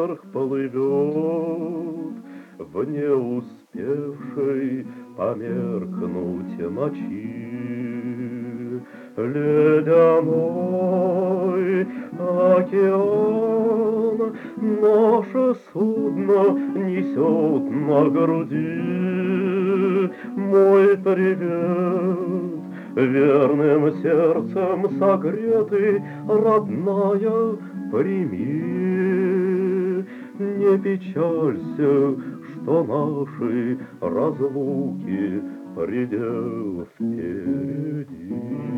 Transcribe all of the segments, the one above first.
вверх плывет в не успевшей померкнуть ночи. Ледяной океан наше судно несет на груди. Мой привет, верным сердцем согретый, родная, прими. Не печалься, что наши разлуки предел впереди.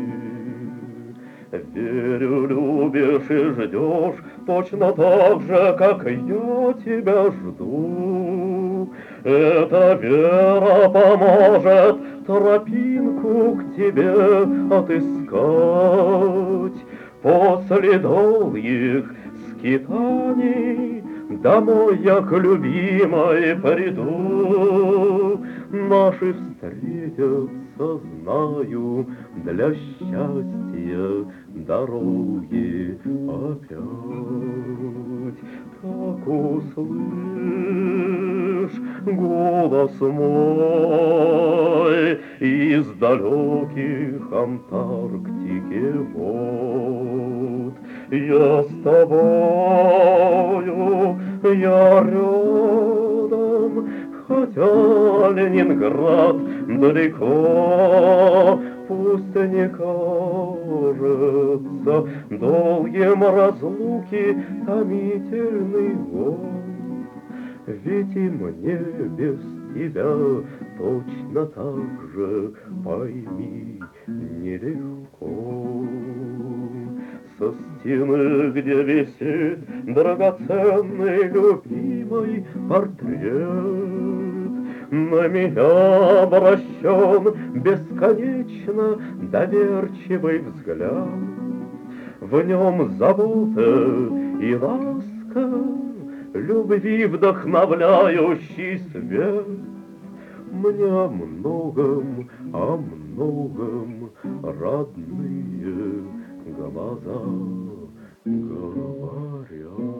Верю, любишь и ждешь точно так же, как я тебя жду. Эта вера поможет тропинку к тебе отыскать. После долгих скитаний домой я к любимой приду. Наши встретятся, знаю, для счастья дороги опять. Так услышь голос мой из далеких Антарктики вод. Я с тобою, я рядом, хотя Ленинград далеко. Пусть не кажется долгим разлуки томительный год, ведь и мне без тебя точно так же, пойми, нелегко. Со стены, где висит драгоценный любимый портрет, на меня обращен бесконечно доверчивый взгляд. В нем забота и ласка, любви вдохновляющий свет. Мне о многом родные глаза говорят.